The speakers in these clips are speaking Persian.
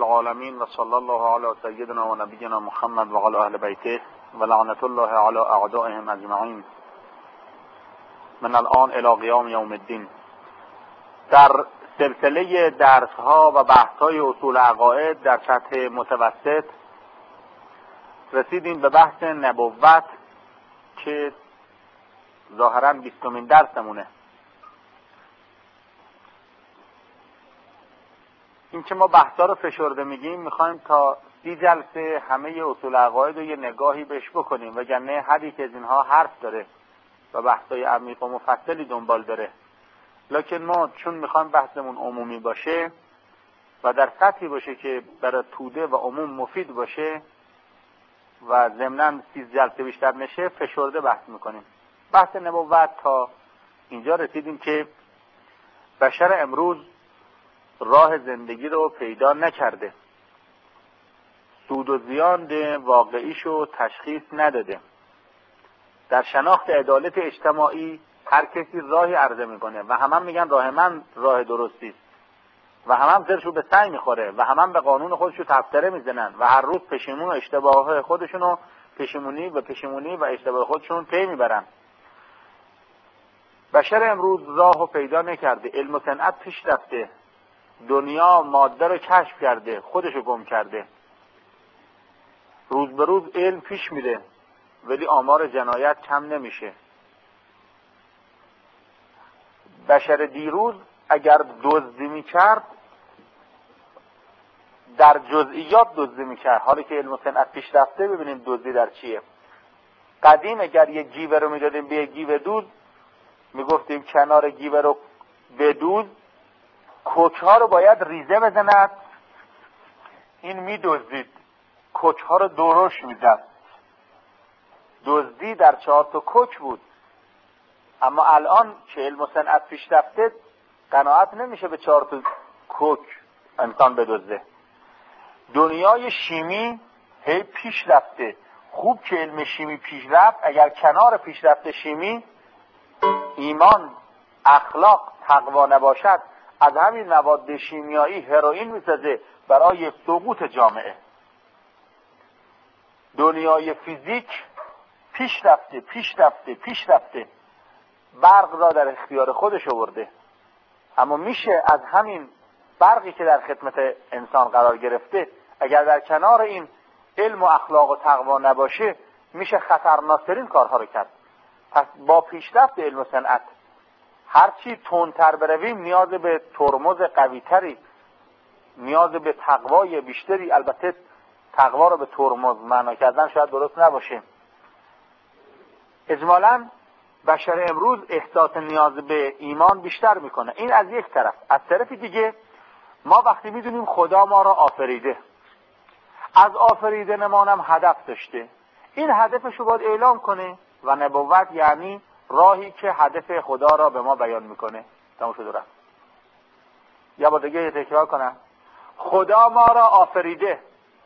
العالمین و صلی الله علی سیدنا و نبینا محمد و علی اهل بیته و لعنت الله علی اعدائهم اجمعین من الان الی قیام یوم الدین. در سلسله درس‌ها و بحث‌های اصول عقاید در سطح متوسط رسیدیم به بحث نبوت که ظاهراً 20مین درسمونه. این که ما بحثا رو فشرده میگیم میخوایم تا 30 جلسه همه اصول عقاید رو یه نگاهی بهش بکنیم، وگرنه هر یک از اینها حرف داره و بحثای عمیق و مفصلی دنبال داره. لکن ما چون میخوایم بحثمون عمومی باشه و در سطحی باشه که برای توده و عموم مفید باشه و ضمناً 30 جلسه بیشتر نشه، فشرده بحث میکنیم. بحث نبوت تا اینجا رسیدیم که بشر امروز راه زندگی رو پیدا نکرده، سود و زیان واقعیشو تشخیص نداده. در شناخت عدالت اجتماعی هر کسی راهی عرضه میکنه و هم میگن راه من راه درستی است و هم زرشو به سعی میخوره و هم به قانون خودشو تفسیره میزنن و هر روز پشیمون و اشتباه خودشونو پشیمونی و اشتباه خودشون پی میبرن. بشر امروز راهو پیدا نکرده، علم و صنعت پیش رفته، دنیا ماده رو کشف کرده، خودشو گم کرده. روز به روز علم پیش میره ولی آمار جنایت کم نمیشه. بشر دیروز اگر دزدی میکرد در جزئیات دزدی میکرد، حالا که علم و صنعت پیش رفته ببینیم دزدی در چیه. قدیم اگر یک گیوه رو میدادیم به یک گیوه دوز، میگفتیم کنار گیوه رو بدوز، کوک‌ها رو باید ریزه بزند، این میدزدید، کوک‌ها رو درش میزد. دزدی در 4 تا کوک بود. اما الان که علم و صنعت پیش رفته قناعت نمیشه به 4 تا کوک انسان بدزده. دنیای شیمی هی پیش رفته. خوب که علم شیمی پیش رفت، اگر کنار پیش رفته شیمی ایمان، اخلاق، تقوا نباشد، از همین مواد شیمیایی هروئین میسازه برای سقوط جامعه. دنیای فیزیک پیش رفته برق را در اختیار خودش آورده. اما میشه از همین برقی که در خدمت انسان قرار گرفته، اگر در کنار این علم و اخلاق و تقوا نباشه، میشه خطرناکترین کارها رو کرد. پس با پیشرفت علم و صنعت هرچی تندتر برویم نیاز به ترمز قویتری، نیاز به تقوای بیشتری. البته تقوا رو به ترمز معنا کردن شاید درست نباشه. اجمالاً بشر امروز احساس نیاز به ایمان بیشتر میکنه. این از یک طرف. از طرف دیگه ما وقتی میدونیم خدا ما را آفریده، از آفریدن ما هم هدف داشته، این هدفشو باید اعلام کنه و نبوت یعنی راهی که هدف خدا را به ما بیان میکنه. تمام شد رفت. یا با دیگه تکرار کنم، خدا ما را آفریده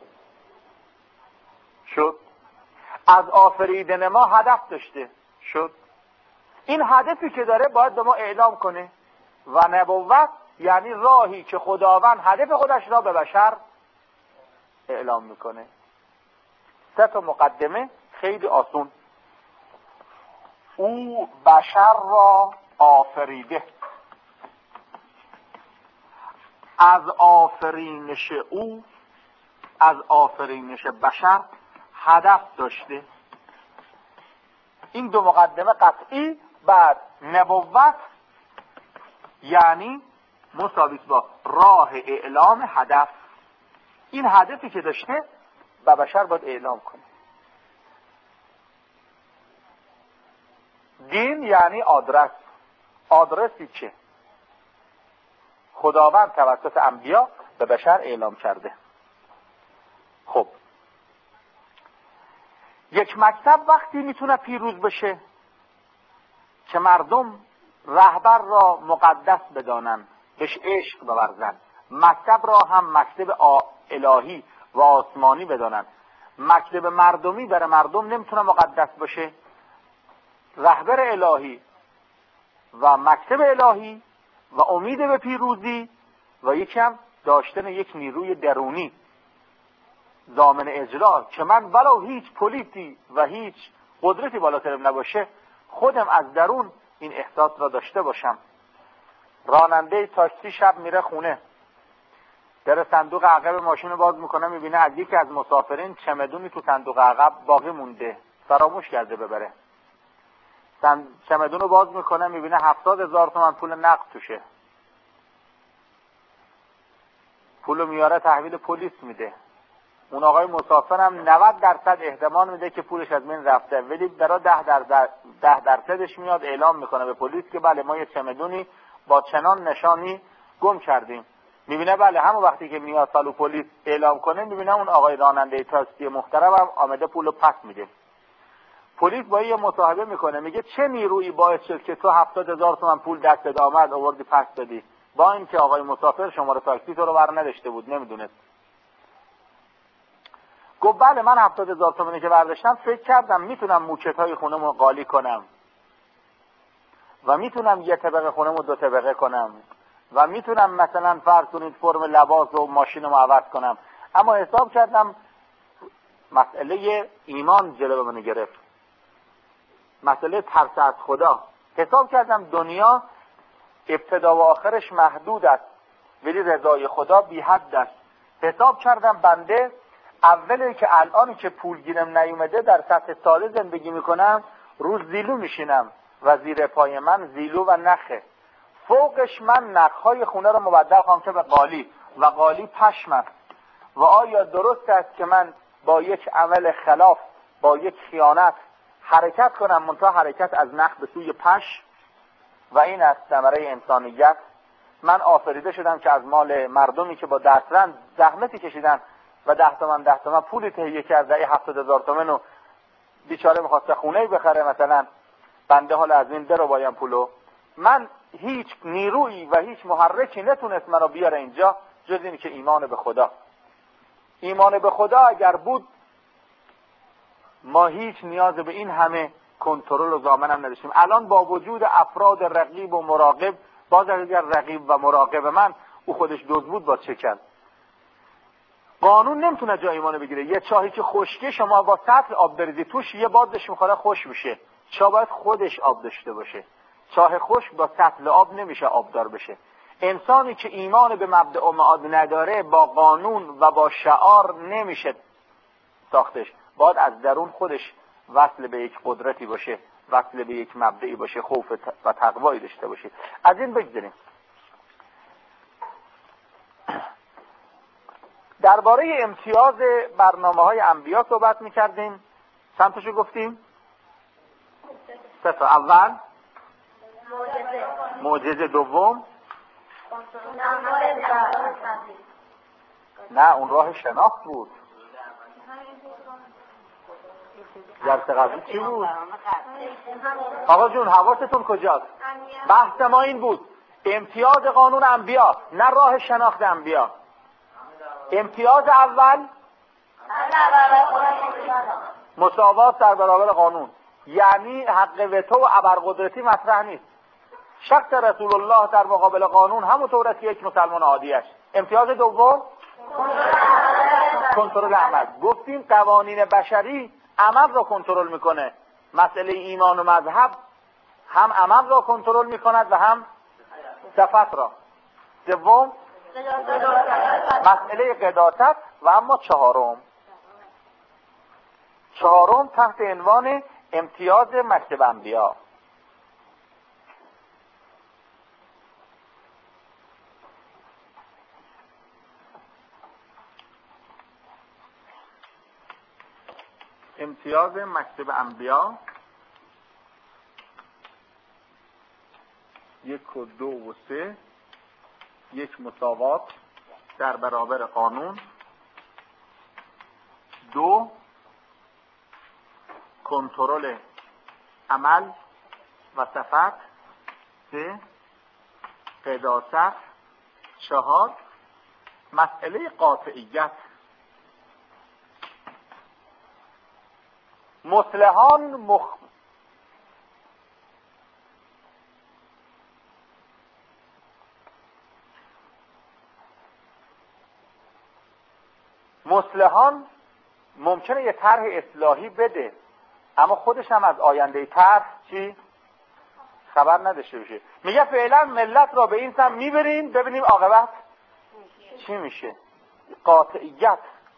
شد، از آفریدن ما هدف داشته شد. این هدفی که داره باید به ما اعلام کنه و نبوت یعنی راهی که خداوند هدف خودش را به بشر اعلام میکنه. 3 تا مقدمه خیلی آسون. او بشر را آفریده، از آفرینش او، از آفرینش بشر هدف داشته. این 2 مقدمه قطعی. بعد نبوت یعنی مساوی با راه اعلام هدف. این هدفی که داشته به بشر باید اعلام کنه. دین یعنی آدرس. آدرسی که خداوند توسط انبیا به بشر اعلام کرده. خب یک مکتب وقتی میتونه پیروز بشه که مردم رهبر را مقدس بدانن، بهش عشق بورزن، مکتب را هم مکتب الهی و آسمانی بدانن. مکتب مردمی برای مردم نمیتونه مقدس باشه. رهبر الهی و مکتب الهی و امید به پیروزی و یکی هم داشتن یک نیروی درونی ضامن اجرا که من ولو هیچ پلیتی و هیچ قدرتی بالاترم نباشه خودم از درون این احساس را داشته باشم. راننده تاکسی شب میره خونه، در صندوق عقب ماشین رو باز میکنه، میبینه از یکی از مسافرین چمدونی تو صندوق عقب باقی مونده، فراموش کرده ببره. چمدون رو باز میکنه، میبینه 70,000 تومان پول نقد توشه. پولو میاره تحویل پلیس میده. اون آقای مسافر هم 90% احتمال میده که پولش از من رفته، ولی برای 10% میاد اعلام میکنه به پلیس که بله ما یه چمدونی با چنان نشانی گم کردیم. میبینه بله همون وقتی که میاد سالو پلیس اعلام کنه، میبینه اون آقای راننده تاکسی محترم هم آمده پولو پس میده. پلیس با یه مصاحبه میکنه، میگه چه نیرویی باعث شد که تو 70,000 تومان پول دستت آمد آوردی پس دادی، با اینکه آقای مسافر شماره تاکسی تو رو بر نداشته بود، نمیدونست. گفت بله من 70,000 تومانی که برداشتم فکر کردم میتونم موکت‌های خونمو قالی کنم و میتونم یه طبقه خونمو 2 طبقه کنم و میتونم مثلا فرض کنید فرم لباس و ماشینمو عوض کنم، اما حساب کردم مسئله ایمان جلوه منو گرفت، مسئله ترس از خدا. حساب کردم دنیا ابتدا و آخرش محدود است ولی رضای خدا بی حد است. حساب کردم بنده اولی که الانی که پول گیرم نیومده در سطح ساده زندگی میکنم، روز زیلو میشینم و زیر پای من زیلو و نخه، فوقش من نخهای خونه رو مبدل کنم که به قالی و قالی پشم است. و آیا درست است که من با یک عمل خلاف، با یک خیانت حرکت کنم، منتها حرکت از نخ به سوی پش؟ و این است ثمره انسانیت. من آفریده شدم که از مال مردمی که با دسترند زحمتی کشیدن و 10 تومن پولی تهیه کرده، 70,000 تومن رو بیچاره میخواسته خونه بخره مثلا، بنده حال از این درو بایم پولو. من هیچ نیرویی و هیچ محرکی نتونست منو بیاره اینجا جز این که ایمان به خدا. ایمان به خدا اگر بود ما هیچ نیاز به این همه کنترل و ضامن هم نداشتیم. الان با وجود افراد رقیب و مراقب، باز اگر رقیب و مراقب من او خودش دزد بود با چه کرد؟ قانون نمیتونه جای ایمان بگیره. یه چاهی که خشکه شما با سطل آب بریزی توش، یه بادش میخوره خوش میشه. چاه باید خودش آب داشته باشه. چاه خشک با سطل آب نمیشه آبدار بشه. انسانی که ایمان به مبدأ و معاد نداره با قانون و با شعار نمیشه ساختش. باید از درون خودش وصل به یک قدرتی باشه، وصل به یک مبدعی باشه، خوف و تقوایی داشته باشه. از این بگذاریم. درباره امتیاز برنامه‌های انبیا صحبت می‌کردیم. چند تاشو گفتیم؟ 3 تا. اول معجزه، دوم نه اون راه شناخت بود. درس قبلی چی بود؟ آقا جون حواستون کجاست؟ بحث ما این بود امتیاز قانون انبیا، نه راه شناخت انبیا. امتیاز اول مساوات در برابر قانون، یعنی حق وتو و ابرقدرتی مطرح نیست. شخص رسول الله در مقابل قانون همونطور که یک مسلمان عادی است. امتیاز دوم کنترل عمل. گفتیم قوانین بشری عمل را کنترل میکنه. مسئله ایمان و مذهب هم عمل را کنترل میکند و هم صفت را. دوم مسئله قداست. و اما چهارم تحت عنوان امتیاز مکتب انبیا. امتیاز مکتب انبیا 1 و 2 و 3. 1 مساوات در برابر قانون، 2 کنترل عمل و صفت، 3 قداست، 4 مسئله قاطعیت. مصلحان مصلحان ممکنه یه طرح اصلاحی بده اما خودش هم از آینده طرح چی؟ خبر نداشته باشه. میگه فعلا ملت را به این سمت میبریم ببینیم عاقبت چی میشه. قاطعیت.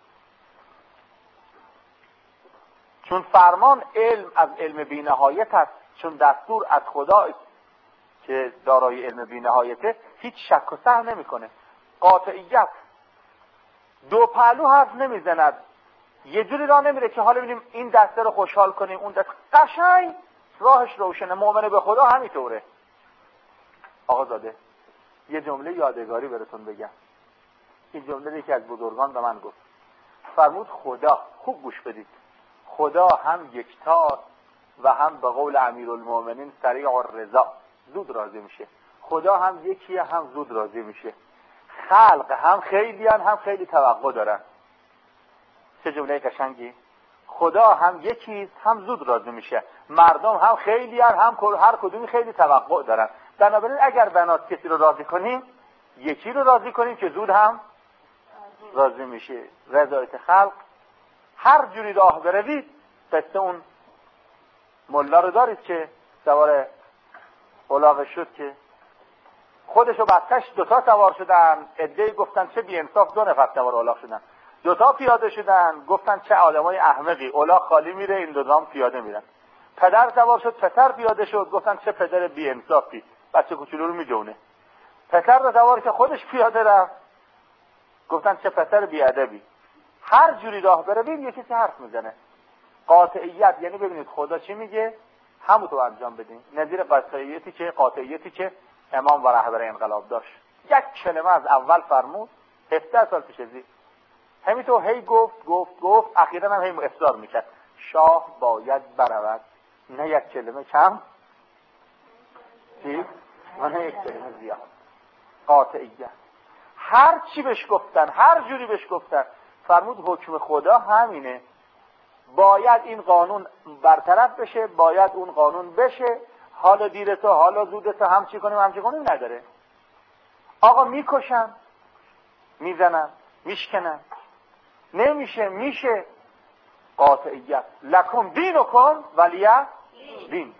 چون فرمان علم از علم بی‌نهایت است، چون دستور از خدا که دارای علم بی‌نهایته، هیچ شک و سهو نمیکنه. قاطعیت. دو پهلو حرف نمیزند، یه جوری راه نمیره که حالا ببینیم این دسته رو خوشحال کنیم اون دسته. قشنگ راهش روشنه. مؤمن به خدا همینطوره. آقا زاده یه جمله یادگاری براتون بگم. این جمله یکی از بزرگان به من گفت. فرمود خدا، خوب گوش بدید، خدا هم یکتا و هم به قول امیرالمومنین سریع الرضا، زود راضی میشه. خدا هم یکیه هم زود راضی میشه. خلق هم خیلیان هم خیلی توقع دارن. چه جمله قشنگی. خدا هم یکیست هم زود راضی میشه. مردم هم خیلیان هم هر کدومی خیلی توقع دارن. بنابراین اگر بنات کسی رو راضی کنیم یکی رو راضی کنیم که زود هم راضی میشه. رضایت خلق. هر جوری راه بروید قصه اون ملا رو دارید که سوار الاغ شد که خودشو بستش دوتا سوار شدن. عده‌ای گفتن چه بی‌انصاف 2 نفر سوار الاغ شدن. 2 پیاده شدن گفتن چه آدمای احمقی، الاغ خالی میره این 2 پیاده میرن. پدر سوار شد، پسر پیاده شد، گفتن چه پدر بی‌انصافی، بچه کوچولو رو میجونه. پسر رو سوار که خودش پیاده رفت گفتن چه پسر بی‌ادبی. هر جوری راه برویم یکی چه حرف میزنه. قاطعیت یعنی ببینید خدا چی میگه همونطور انجام بدیم. نظیر قاطعیتی که امام و رهبر انقلاب داشت. یک کلمه از اول فرمود 17 سال پیش ازی همینطور هی گفت اخیراً هم هی اصرار میکرد شاه باید برود، نه یک کلمه کم چی؟ و نه یک کلمه زیاد. قاطعیت. هر چی بهش گفتن، هر جوری بهش گفتن، فرمود حکم خدا همینه، باید این قانون برطرف بشه، باید اون قانون بشه، حالا دیره تو حالا زوده تو، هم چی کنیم نداره. آقا میکشن، میزنن، میشکنن، نمیشه، میشه. قاطعیت. لکم دینکم ولی دین.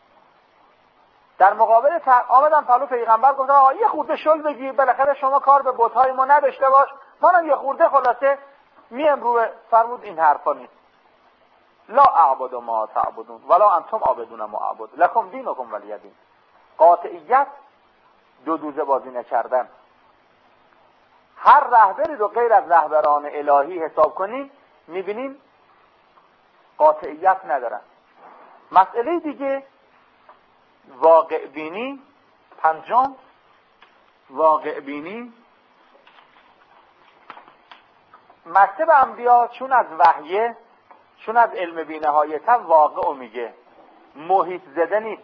در مقابل آمدن پلو پیغمبر گفتن آقا یه خورده شل بگیر، بالاخره شما کار به بت‌های ما نداشته باش، منم یه خورده خلاصه میم روی. فرمود این حرفا نیست. لا اعبد ما تعبدون ولا انتم عابدون ما اعبد لکم دینکم ولی دین. قاطعیت، دو دوزه بازی نکردن. هر رهبری رو غیر از رهبران الهی حساب کنیم میبینیم قاطعیت ندارن. مسئله دیگه واقع بینی. 5 واقع بینی. مکتب انبیا چون از وحیه، چون از علم بی‌نهایت واقع رو میگه، محیط زده نیست.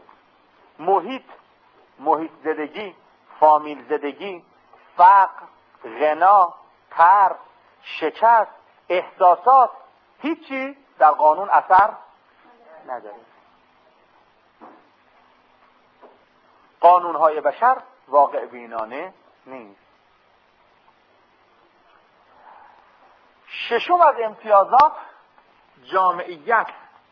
محیط زدگی، فامیل زدگی، فقر، غنا، ترس، شکست، احساسات، هیچی در قانون اثر نداره. قانونهای بشر واقع بینانه نیست. 6 از امتیازات جامعیت.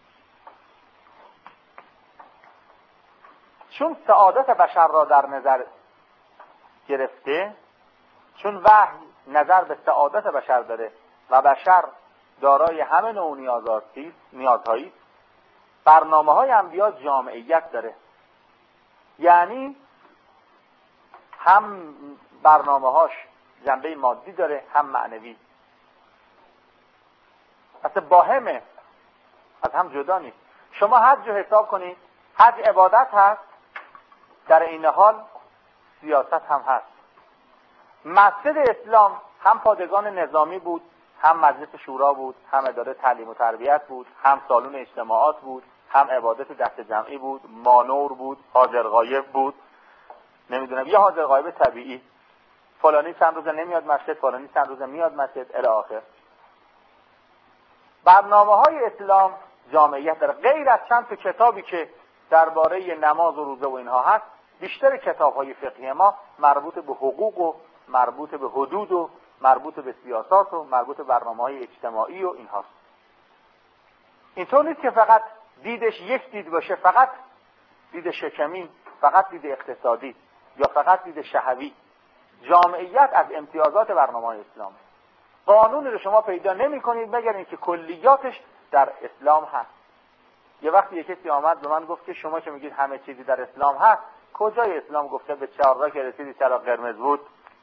چون سعادت بشر را در نظر گرفته، چون وحی نظر به سعادت بشر داره و بشر دارای همه نوع نیازهایی، برنامه‌های انبیا جامعیت داره. یعنی هم برنامه‌هاش جنبه مادی داره هم معنوی. اصلا باهمه، از هم جدا نیست. شما حج رو حساب کنید، حج عبادت هست، در این حال سیاست هم هست. مسجد اسلام هم پادگان نظامی بود، هم مجلس شورا بود، هم اداره تعلیم و تربیت بود، هم سالن اجتماعات بود، هم عبادت دست جمعی بود، مانور بود، حاضر غایب بود، نمیدونم یه حاضر غایب طبیعی، فلانی چند روزه نمیاد مسجد، فلانی چند روزه میاد مسجد الی آخر. برنامه‌های اسلام جامعیت داره. غیر از چند تا کتابی که درباره نماز و روزه و اینها هست، بیشتر کتاب‌های فقهی ما مربوط به حقوق و مربوط به حدود و مربوط به سیاست و مربوط به برنامه‌های اجتماعی و اینهاست. اینطور نیست که فقط دیدش یک دید باشه، فقط دید شکمی، فقط دید اقتصادی یا فقط دید شهوی. جامعیت از امتیازات برنامه‌های اسلام. قانونی رو شما پیدا نمی‌کنید مگر اینکه کلیاتش در اسلام هست. یه وقتی یک کسی آمد به من گفت که شما که میگید همه چیزی در اسلام هست، کجای اسلام گفته به چهارراه که رسیدی چراغ قرمز بود؟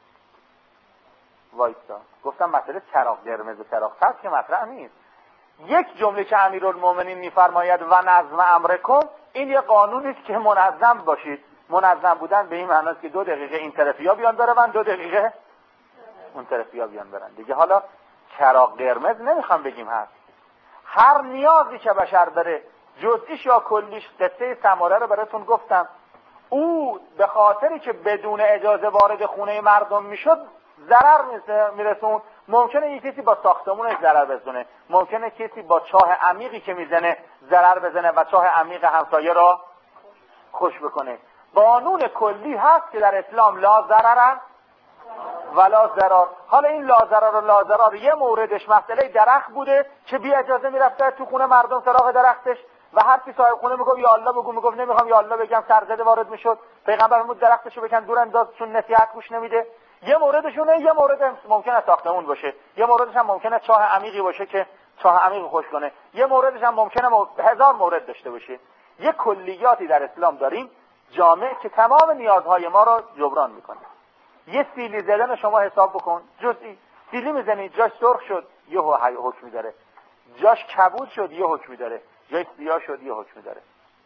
وایسا. گفتم مسئله چراغ قرمز و چراغ سبز که مطرح نیست. یک جمله که امیرالمومنین میفرماید و نظم امرکم، این یه قانونی است که منظم باشید. منظم بودن به این معناست که 2 دقیقه این طرفیا بیان برن، 2 دقیقه اون طرفیا بیان برن دیگه. حالا چراغ قرمز نمیخوام بگیم هست. هر نیازی که بشر داره، جزئیش یا کلیش، قصه سماره رو براتون گفتم. او به خاطری که بدون اجازه وارد خونه مردم میشد ضرر میرسون. ممکنه یک کسی با ساختمونش ضرر بزنه، ممکنه کسی با چاه عمیقی که میزنه ضرر بزنه و چاه عمیق همسایه را خوش بکنه. قانون کلی هست که در اسلام لا ضرر ولا ضرر. حالا این لا ضرر و لا ضرر یه موردش مسئله درخت بوده که بی اجازه میرفته تو خونه مردم سراغ درختش و هر کی صاحب خونه میگفت یا الله بگو، میگفت نمیخوام یا الله بگم، سرزده وارد میشد. پیغمبر فرمود درختشو بکن دور انداز چون نصیحت گوش نمیده. یه موردشونه، یه مورد ممکنه ساختمون باشه، یه موردش هم ممکنه چاه عمیقی باشه که چاه عمیق خوش کنه، یه موردش هم ممکنه 1000 مورد داشته باشه. یه کلیاتی در اسلام داریم جامع که تمام نیازهای ما را جبران میکنه. یه سیلی زدن شما حساب بکن، جزئی سیلی میزنید جاش سرخ شد یه حکمی داره، جاش کبود شد یه حکمی داره، جاش سیاه شد یه حکمی داره.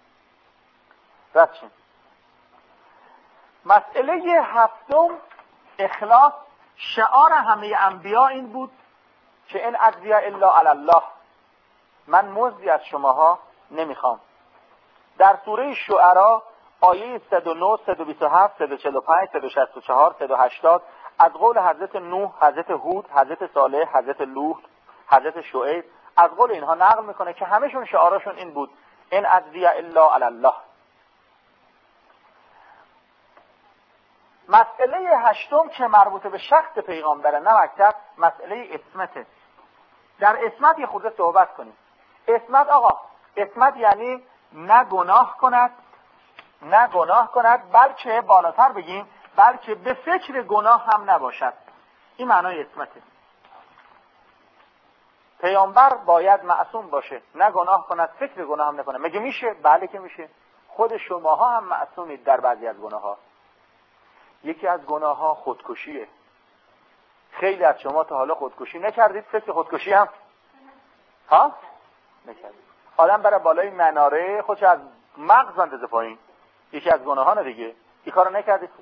رد مسئله 7 اخلاص. شعار همه انبیا این بود که ان اجزی الا علی الله، من مزدی از شماها نمیخوام. در سوره شعرا آیه 109 127 145 164 180 از قول حضرت نوح، حضرت هود، حضرت صالح، حضرت لوط، حضرت شعیب، از قول اینها نقل میکنه که همشون شعارشون این بود ان اجزی الا علی الله. مسئله 8 که مربوط به شخص پیغامبره، نه مکتب، مسئله عصمته. در عصمت یه خورده صحبت کنیم. عصمت آقا، عصمت یعنی نه گناه کند، بلکه بالاتر بگیم بلکه به فکر گناه هم نباشد. این معنای عصمته. پیامبر باید معصوم باشه، نه گناه کند، فکر گناه هم نکنه. مگه میشه؟ بله که میشه. خود شماها هم معصومید در بعضی از گناه‌ها. یکی از گناه‌ها خودکشیه. خیلی از شما تا حالا خودکشی نکردید؟ فکر خودکشی هم نکردید. آدم برای بالای مناره خودش از مغز اندازه پایین، یکی از گناهانه دیگه. این کارو نکردید.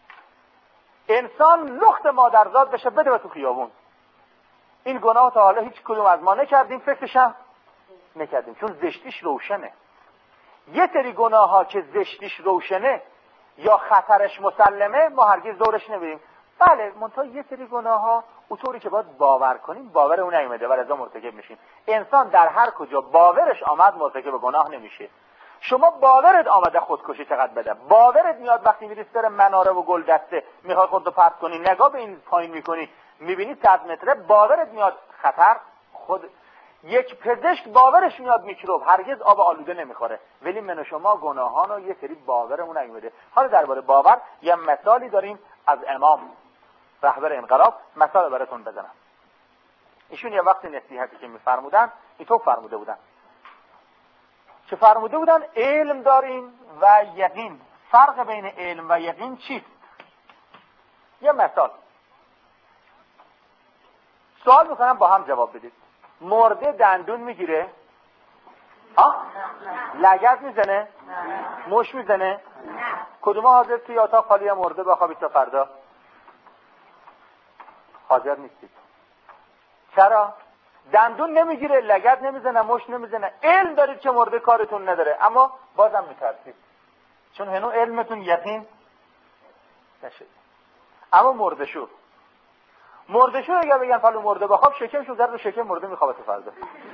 انسان لخت مادرزاد بشه بده تو خیابون. این گناه تا حالا هیچ کدوم از ما نکردیم، فکرش هم نکردیم، چون زشتیش روشنه. یه سری گناه‌ها که زشتیش روشنه یا خطرش مسلمه ما هرگز دورش نمیریم. بله، منتها یه سری گناه‌ها اونطوری که باید باور کنیم باور اون نیومده و رضا مرتکب میشیم. انسان در هر کجا باورش آمد مرتکب گناه نمیشه. شما باورت آمده خودکشی چقدر بده، باورت میاد وقتی میری سر مناره و گل دسته میخوای خودتو پرت کنی، نگاه به این پایین میکنی میبینی 100 متره، باورت میاد خطر. خود یک پزشک باورش میاد میکروب، هرگز آب آلوده نمیخوره، ولی من و شما گناهان و یه سری باورمون نیومده. حالا درباره باور یه مثالی داریم از امام رهبر انقلاب، مثال براتون بزنم. ایشون یه وقتی نصیحتی که میفرمودن اینطور فرموده بودن که فرموده بودن علم داریم و یقین. فرق بین علم و یقین چیست؟ یه مثال سوال میکنم با هم جواب بدید. مرده دندون میگیره؟ لگد میزنه؟ مش میزنه؟ کدوم حاضر توی اتاق خالی مرده بخوابید تا فردا؟ حاضر نیستید. چرا؟ دندون نمیگیره، لگد نمیزنه، مش نمیزنه. علم دارید که مرده کارتون نداره، اما بازم میترسید چون هنوز علمتون یقین نشد. اما مرده شو اگر بگن فلو مرده بخواب، شکمشو زرد و شکم مرده میخوابه تو فردا.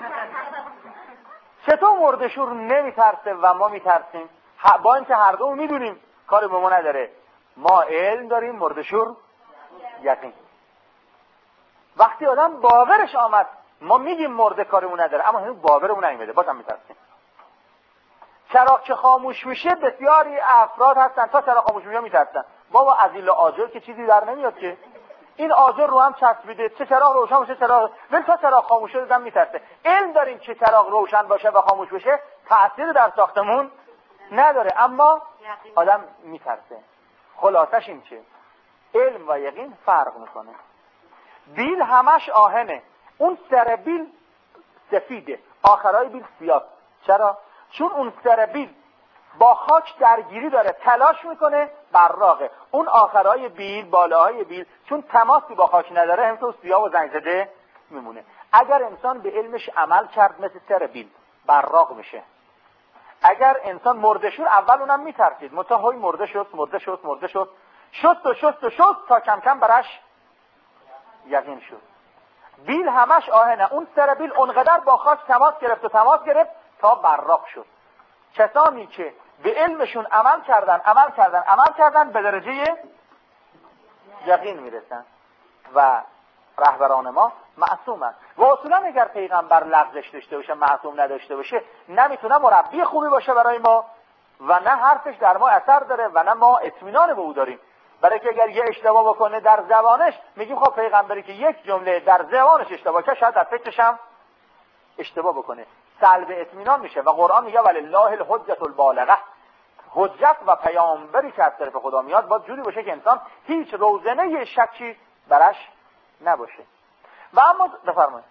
چطور مرده شو نمیترسه و ما میترسیم؟ با اینکه هر دو میدونیم کاری به ما نداره. ما علم داریم، مرده شو یقین. وقتی آدم باورش آمد ما میگیم مرده کارمون نداره، اما هنوز باورمون نیومده بازم میترسیم. چراغ که خاموش میشه بسیاری افراد هستن تا چراغ خاموش میشه میترسن. بابا از این آجر که چیزی در نمیاد که این آجر رو هم چسبیده، چه چراغ روشن باشه چراغ ولی تا چراغ خاموش شده آدم میترسه. علم داریم که چراغ روشن باشه و خاموش بشه تأثیر در ساختمون نداره، اما آدم میترسه. خلاصش این چه؟ علم و یقین فرق میکنه. بیل همش آهنه، اون سر بیل سفیده، آخرای بیل سیاه. چرا؟ چون اون سر بیل با خاک درگیری داره، تلاش میکنه براقه. اون آخرای بیل، بالاهای بیل چون تماسی با خاک نداره همینطور سیاه و زنگ زده میمونه. اگر انسان به علمش عمل کرد مثل سر بیل براق میشه. اگر انسان مردشور اول اونم میترسید، متهوی مرده شد تا کم کم برش یقین شد. بیل همش آهنه، اون سر بیل اونقدر با خاک تماس گرفت تا براق شد. کسانی که به علمشون عمل کردن به درجه یقین میرسن و رهبران ما معصومن. و اصولا اگر پیغمبر لغزش داشته باشه، معصوم نداشته باشه، نمیتونه مربی خوبی باشه برای ما و نه حرفش در ما اثر داره و نه ما اطمینان به او داریم. برای که اگر یه اشتباه بکنه در زبانش میگیم خب پیغمبری که یک جمله در زبانش اشتباه کرد شاید در فکرش هم اشتباه بکنه، سلب اطمینان میشه. و قرآن میگه ولله الحجة البالغه، حجت و پیامبری که از طرف خدا میاد باید جوری باشه که انسان هیچ روزنه شکی برش نباشه. و اما بفرمایید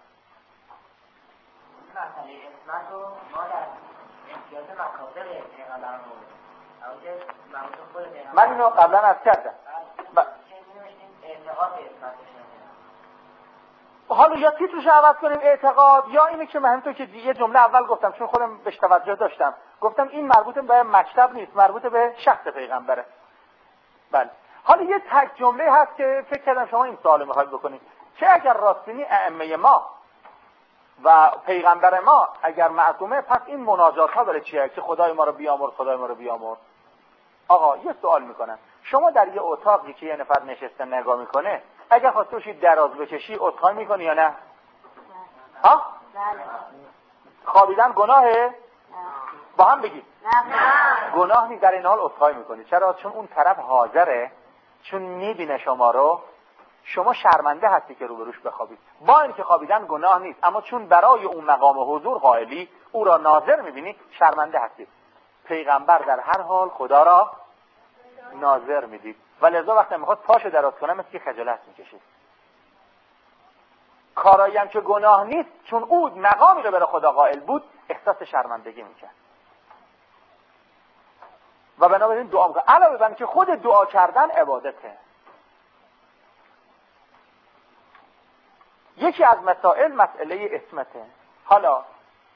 مسئله اسمت رو ما در امتیاز مکاتب پیغمبران من اینو قبلا عرض کردم. حالا یا تیترش عوض کنیم اعتقاد، یا اینه که من همینطور که یه جمله اول گفتم چون خودم بهش توجه داشتم، گفتم این مربوط به مکتب نیست، مربوط به شخص پیغمبره. بله. حالا یه تک جمله هست که فکر کردم شما این سوالو میخواید بکنید، چه اگر راستینی ائمه ما و پیغمبر ما اگر معصومه، پس این مناجات ها برای چیه که خدای ما رو بیامرز؟ آقا یه سوال میکنم، شما در یه اتاقی که یه نفر نشسته نگاه میکنه، اگر خواسته باشی دراز بکشی عذرخواهی میکنی یا نه؟ ها؟ خوابیدن گناهه؟ با هم بگید. گناه نیست، در این حال عذرخواهی میکنی. چرا؟ چون اون طرف حاضره، چون میبینه شما رو، شما شرمنده هستی که روبروش بخوابید. با اینکه خوابیدن گناه نیست، اما چون برای اون مقام حضور قائلی، او را ناظر میبینی، شرمنده هستی. پیغمبر در هر حال خدا را ناظر میدید و لذا وقتی میخواد پاشو دراز کنه مثل که خجالت میکشید. کارایی هم که گناه نیست، چون او مقامی رو برای خدا قائل بود، احساس شرمندگی میکرد و بنابراین دعا میکنه. علاوه بر اینکه خود دعا کردن عبادته. یکی از مسائل مسئله اسمته. حالا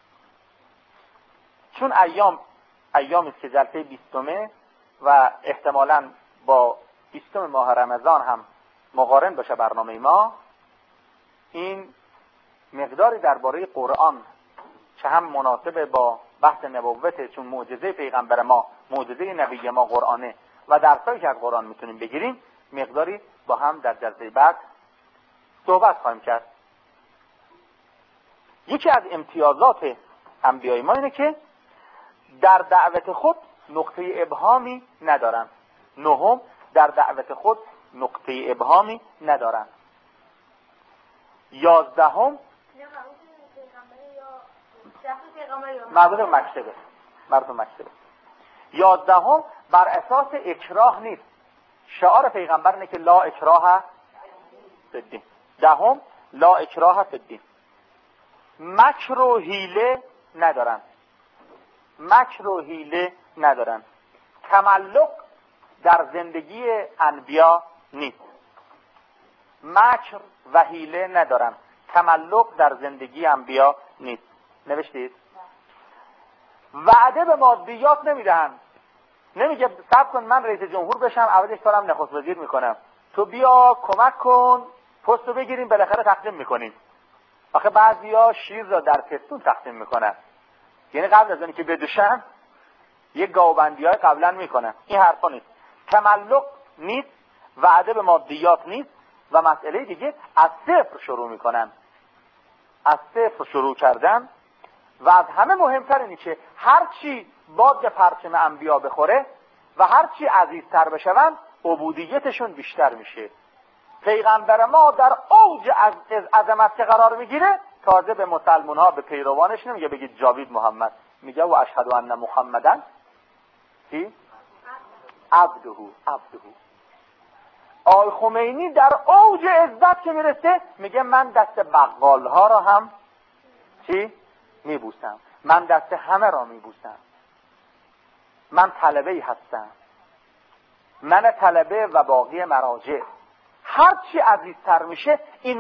چون ایامی است که جلسه 20 و احتمالاً با 20 ماه رمضان هم مقارن باشه برنامه ما، این مقداری درباره قرآن که هم مناسب با بحث نبوته، چون معجزه پیغمبر ما، معجزه نبی ما قرآنه و درسایی که از قرآن میتونیم بگیریم، مقداری با هم در جلسه بعد صحبت خواهیم کرد. یکی از امتیازات انبیای ما اینه که در دعوت خود نقطه ابهامی ندارن. نهم، در دعوت خود نقطه ابهامی ندارن. 11 مربوط به مکتبه. 11 بر اساس اکراه نیست. شعار پیغمبر اینه که لا اکراه فی الدین. 10 لا اکراه فی الدین. مکر و حیله ندارن. تملق در زندگی انبیا نیست. مکر و حیله ندارن. تملق در زندگی انبیا نیست. نوشتید؟ وعده به مادیات نمیدهن. نمیگه صبر کن من رئیس جمهور بشم عوضش دارم نخست وزیر میکنم، تو بیا کمک کن پستو بگیریم بالاخره تقسیم میکنیم. آخه بعضیا شیر را در پستون تقسیم میکنن، یعنی قبل از اینکه بدوشن یه گاوبندیای قبلا میکنن. این حرفا نیست. تملق نیست، وعده به مادیات نیست، و مسئله دیگه از صفر شروع میکنن. از صفر شروع کردن و از همه مهمتر اینه که هرچی باد پرچم انبیا بخوره و هرچی عزیزتر بشون عبودیتشون بیشتر میشه. پیغمبر ما در اوج عظمت که قرار میگیره تازه به مسلمان ها به پیروانش نمیگه بگید جاوید محمد، میگه و اشهد ان محمدن چی؟ عبده. آقای خمینی در اوج عزت که میرسه میگه من دست بقال ها را هم چی؟ میبوسم، من دست همه را میبوسم، من طلبه‌ای هستم، من طلبه و باقی مراجع. هرچی عزیزتر میشه این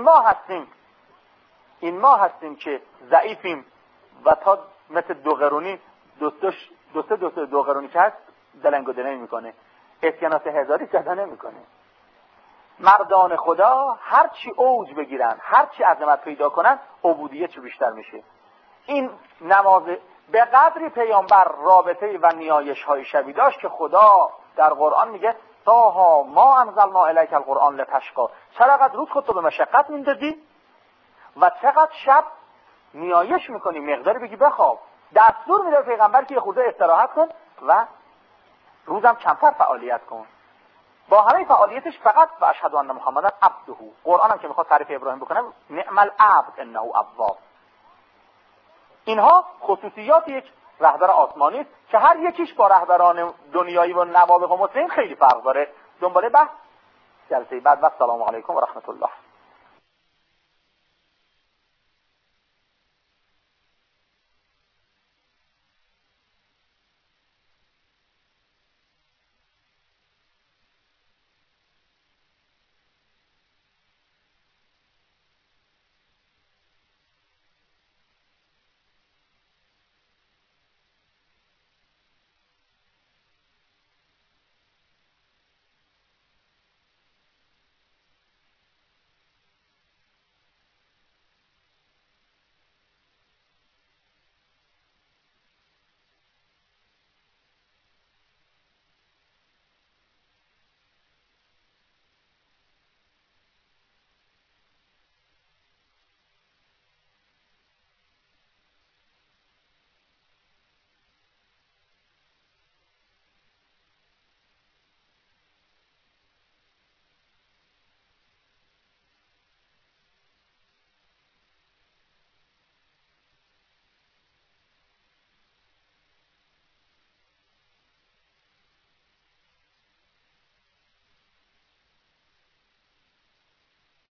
ما هستیم که ضعیفیم و تا مثل دو قرونی دو قرونی که هست دلنگ و دلنگ میکنه، اسکناس هزاری صدا نمیکنه. مردان خدا هرچی اوج بگیرن، هرچی عظمت پیدا کنن، عبودیت بیشتر میشه. این نماز به قدری پیامبر رابطه و نیایش های شبی داشت که خدا در قرآن میگه طه ما انزلنا الیک القرآن لتشقی. چقدر روز خودتو به مشقت میندازی و چقدر شب نیایش میکنی، مقداری بگی بخواب. دستور میده پیغمبر که یه خورده استراحت کن و روزم کمتر فعالیت کن. با همه فعالیتش فقط و اشهد ان محمدن عبده. قرآن هم که میخواد تعریف ابراهیم بکنه نعم العبد انه اواب. اینها خصوصیات یک رهبر آسمانی است که هر یکیش با رهبران دنیایی و نوابغ و مسلمین خیلی فرق داره. دنباله بحث جلسه بعد و السلام علیکم و رحمت الله.